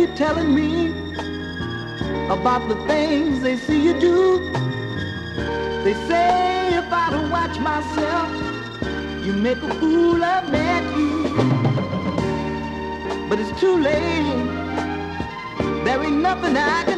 telling me about the things they see you do. They say if I don't watch myself, you make a fool of me and you. But it's too late. There ain't nothing I